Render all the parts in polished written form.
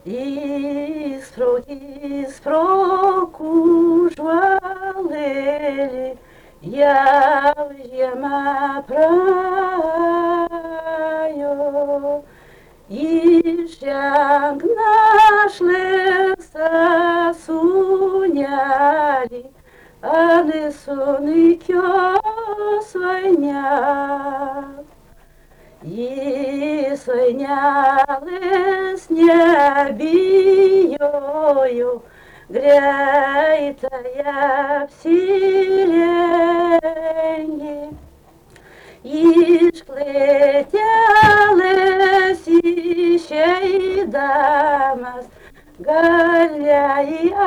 Įsprauk užuolėlį, jau žiema praėjo. Įženk našlės sūnelį, anisunkios vainiak. Jis vainelės nebijojo, greitai apsirengė. Iš klėtelės išeidamas galėjai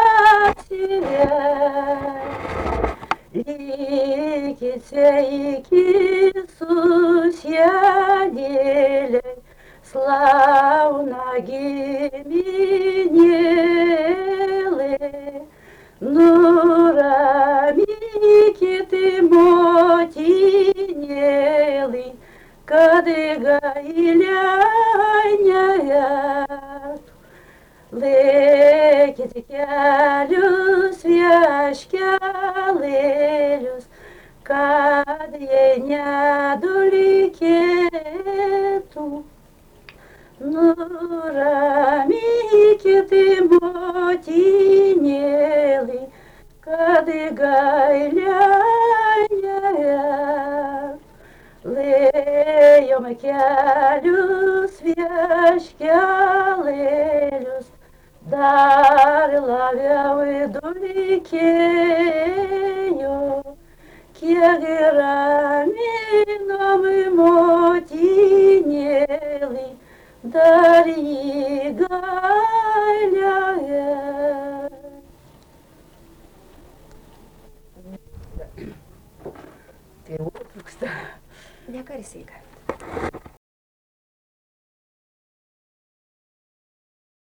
atsiverti. Lyg sveiki susėdėliai, slauna giminėlė. Nuramykit motinėlį, kad gailiai nevertų. Laikyti kelius vieškelėlius, kad jie nedulkėtų. Nuramykit motinėlį, kad gailiai nevertų. Lėjom kelius vieškelėlius, dar labiau dulkėjo. Kiek raminom motinėlį, dar jį gailėjo. Tai trūksta. Negarsiai galite.